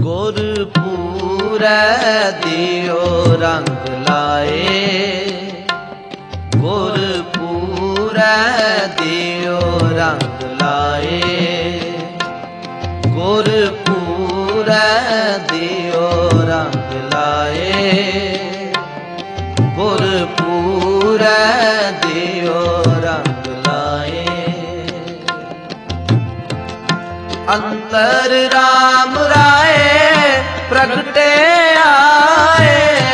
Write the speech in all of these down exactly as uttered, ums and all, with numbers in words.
गुरपूरै दियो रंग लाए, गुरपूरै दियो रंग लाए, गुरपूरै दियो रंग लाए, गुरपूरै दियो रंग लाए। अंतर राम राय प्रगटे आए,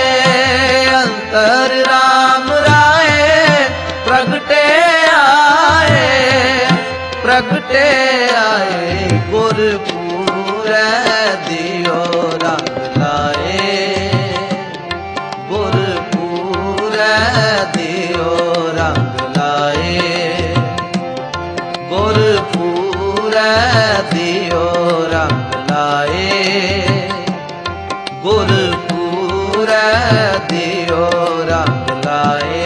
अंतर राम राय प्रगटे आए, प्रगटे आए, गुरपूरै दियो रंग लाए, गुरपूरै दियो रंग लाए, गुरपूरै दियो रंग लाए, गुरपूरै दियो रंग लाए।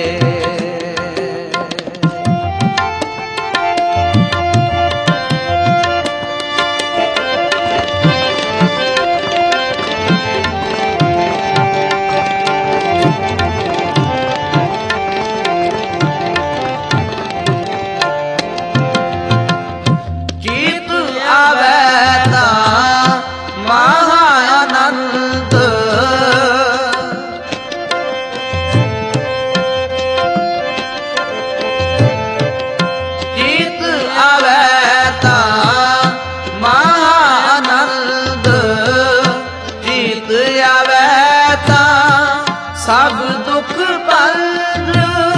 सब दुख बंद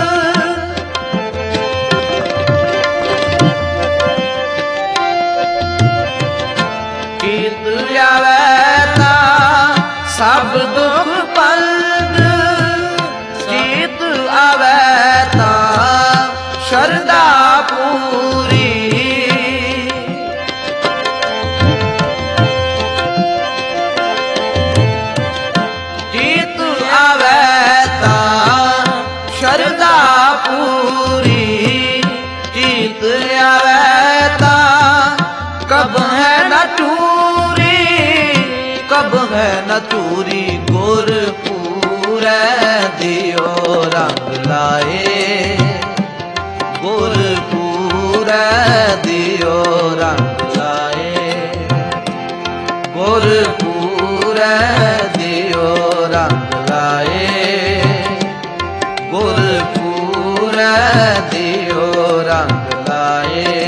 कीत आवे ता सब दुख बंद, कीत आवे ता शरदा पूरी, शरदा पूरी, जीत आवे ता कब है न टूरी, कब है न टूरी, गुरपूरै दियो रंग लाए, गुरपूरै दियो रंग लाए, गुरपूरै दियो रंग लाए, गुरपूरै दियो रंग लाए।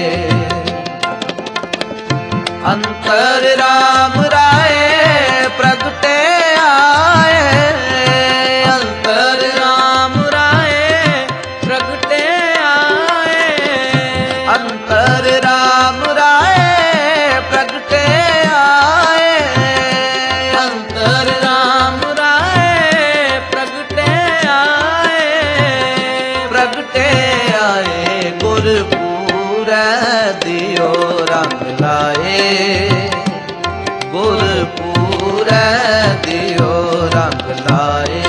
अंतर राम राय प्रगटे आए, अंतर राम राय प्रगटे आए, अंतर राम राय प्रगटे आए, अंतर राम राय प्रगटे आए, प्रगटे आए, गुरपूरै दियो रंग लाए, गुरपूरै दियो रंग लाए।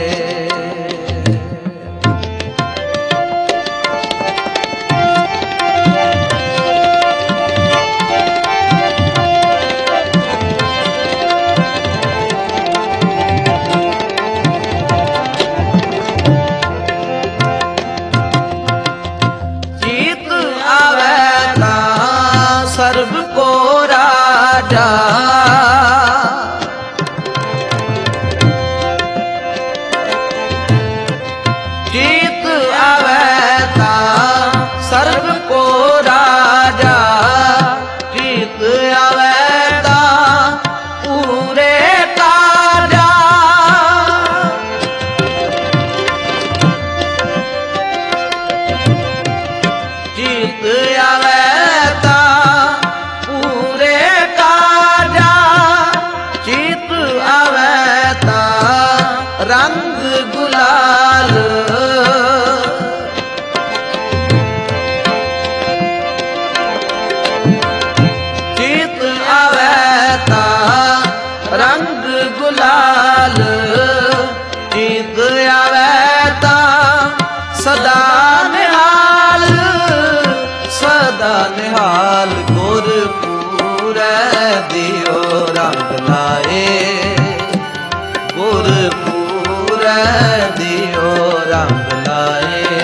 सर्व को राजा जीत आवे ता सर्व को राजा, जीत आवे ता पूरे काजा, जीत आवे रंग गुलाल, जीत आवे ता रंग गुलाल, जीत आवे ता सदा निहाल, सदा निहाल, गुरपूरै दियो रंग लाए, गुरपुर दियो रंग लाए,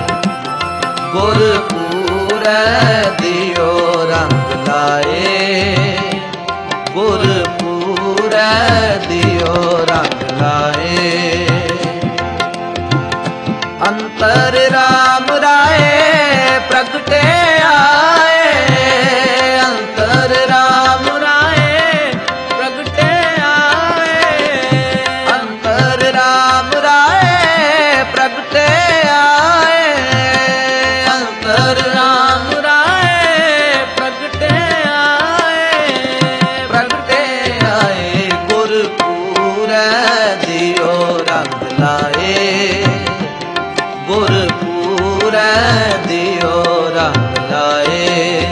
गुरपुर दियो रंग लाए, गुरपुर दियो रंग लाए। अंतर राम राय प्रगटे आए, अंतर राम राय प्रगटे आए, अंतर राम राय प्रगटे आए, अंतर राम राय प्रगटे आए, प्रगटे आए। गुरपुर दियो रंग लाए, गुरपुर दियो रंग लाए,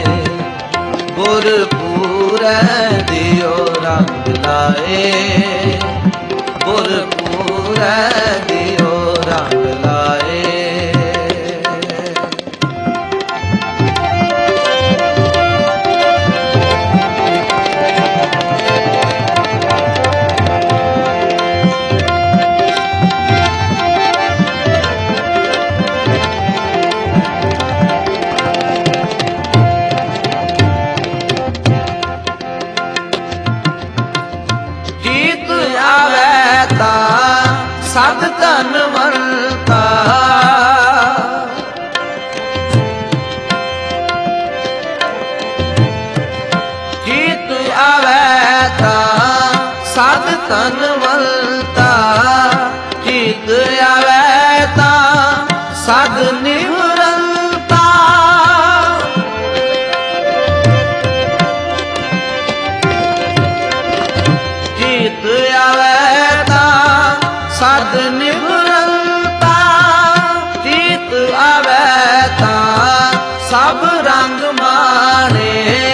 गुरपुर दियो रंग लाए, गुरपुर दियो रंग लाए। सद धनवंता जीत आवे ता सद धनवंता, जीत आवे ता सद निवरंता, जीत आवे सद निवरंता, जीत आवे ता सब रंग माणे,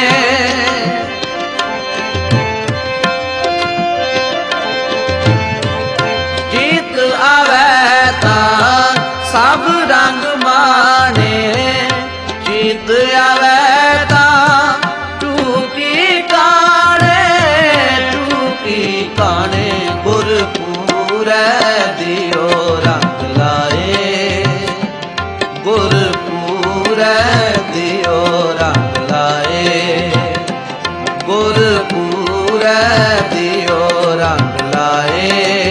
जीत आवे ता सब रंग माणे, जीत आवे ता टूकी काणे, टूकी काणे। गुरपुर दियो रंग लाए, गुरपुर दियो रंग लाए, गुरपुर दियो रंग लाए,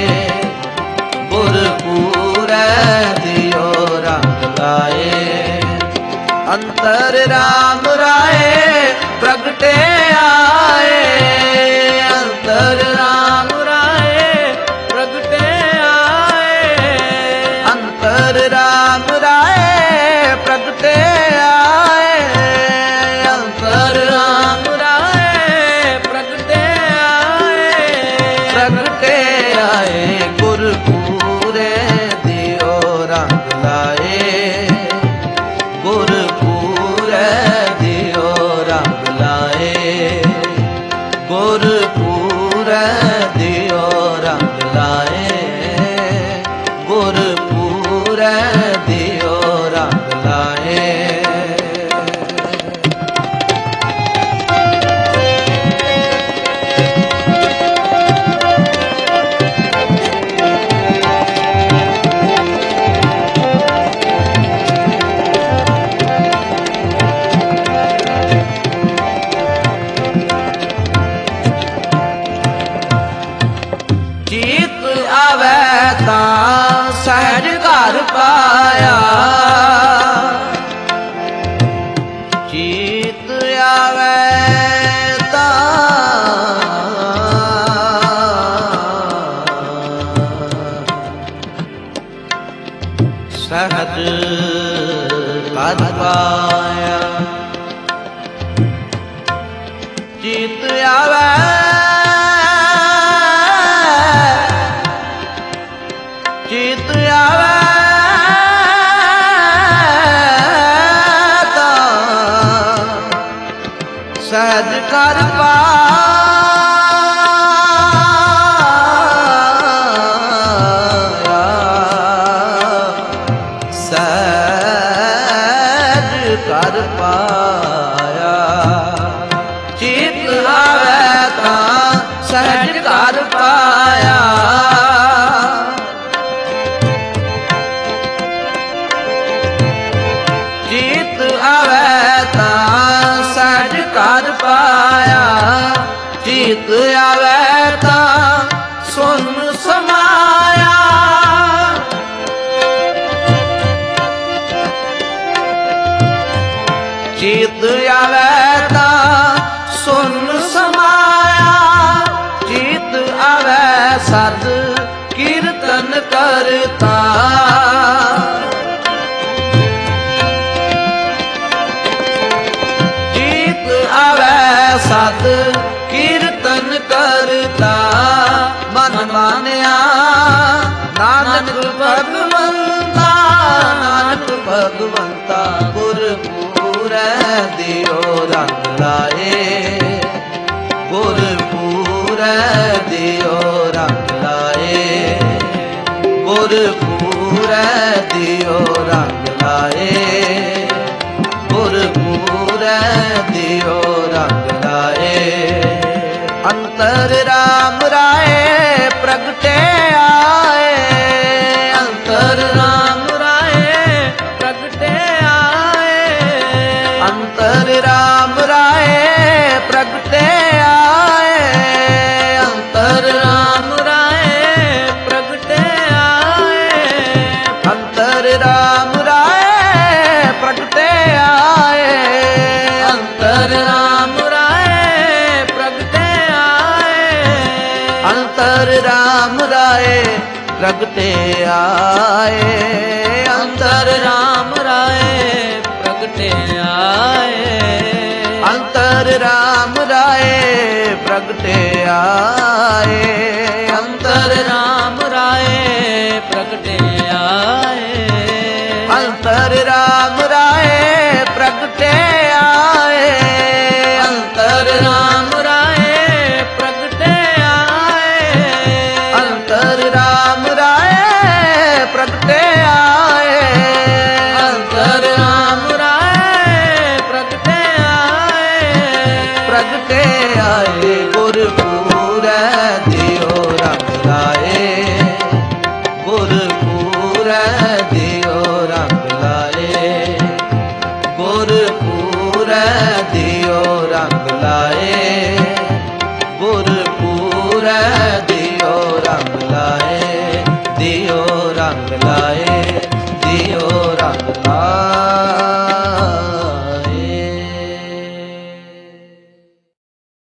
गुरपुर दियो रंग लाए। अंतर राम राय प्रगटे आए, अंतर राम राय प्रगटे आए, अंतर राम राय प्रगटे आए, अंतर राम राय प्रगटे आए, प्रगटे आए। गुरपुर दियो रंग लाए, गुरपुर दियो रंग लाए, गुरपुर दियो रंग लाए, गुरपुर दियो रंग लाए। जीत आवे ता सहज घर पाया, जीत आवे ता सहज घर पाया, जीत आवे जीत आवे ता सहज कर पाया, सहज कर पाया। जीत ਪਾਇਆ। ਚੀਤ ਆਵੇ ਤਾਂ ਸਹਿਜ ਘਰ ਪਾਇਆ। ਚੀਤ ਆਵੇ ਤਾਂ ਸੁਨ ਸਮਾਇਆ। ਚੀਤ ਆਵੇ ਤਾਂ ਸੁਨ ਸਮਾਇਆ। ਚੀਤ ਆਵੇ ਸਦ ਕੀਰਤਨ ਕਰਤਾ। ਚੀਤ ਆਵੇ ਸਦ ਕੀਰਤਨ ਕਰਤਾ। ਮਨ ਮਾਨਿਆ ਨਾਨਕ ਭਗਵੰਤਾ। ਨਾਨਕ ਭਗਵੰਤਾ ਗੁਰਪੂਰੈ ਦਿਓ ਰੰਗ ਲਾਏ। ਗੁਰਪੂਰੈ ਦਿਓ ਰੰਗ ਲਾਏ। ਗੁਰਪੂਰੈ ਦਿਓ ਰੰਗ ਲਾਏ। ਗੁਰਪੂਰੈ ਦਿਓ ਰੰਗ ਲਾਏ। ਅੰਤਰ ਰਾਮ ਰਾਏ ਪ੍ਰਗਟੇ ਆਏ। ਅੰਤਰ ਰਾਮ ਰਾਏ ਪ੍ਰਗਟੇ ਆਏ। ਅੰਤਰ ਰਾਮ ਰਾਏ ਪ੍ਰਗਟੇ ਆਏ। ਅੰਤਰ ਰਾਮ ਰਾਏ ਪ੍ਰਗਟੇ ਆਏ। ਅੰਤਰ ਰਾਮ ਰਾਏ ਪ੍ਰਗਟੇ ਆਏ। ਅੰਤਰ ਰਾਮ ਰਾਏ ਪ੍ਰਗਟੇ ਆਏ। ਅੰਤਰ ਰਾਮ ਰਾਏ ਪ੍ਰਗਟੇ ਆਏ। ਅੰਤਰ ਰਾਮ ਰਾਏ ਪ੍ਰਗਟੇ ਆਏ। ਅੰਤਰ ਰਾਮ ਰਾਏ ਪ੍ਰਗਟੇ ਆਏ। ਅੰਤਰ ਰਾਮ ਰਾਏ ਪ੍ਰਗਟੇ ਆਏ। ਅੰਤਰ ਰਾਮ ਰਾਏ ਪ੍ਰਗਟੇ ਆਏ। ਅੰਤਰ ਰਾਮ ਰਾਏ ਪ੍ਰਗਟੇ ਆਏ। ਅੰਤਰ ਰਾਮ ਰਾਏ ਪ੍ਰਗਟੇ ਆਏ। ਅੰਤਰ ਰਾਮ ਰਾਏ ਪ੍ਰਗਟੇ ਆਏ। ਪ੍ਰਗਟੇ ਆਏ। ਗੁਰਪੂਰੈ ਦਿਓ ਰੰਗ ਲਾਏ। ਗੁਰਪੂਰੈ ਦਿਓ ਰੰਗ ਲਾਏ। ਗੁਰਪੂਰੈ ਦਿਓ ਰੰਗ ਲਾਏ। ਗੁਰਪੂਰੈ ਦਿਓ ਰੰਗ ਲਾਏ। ਦਿਓ ਰੰਗ ਲਾਏ। ਦਿਓ ਰੰਗ ਲਾਏ।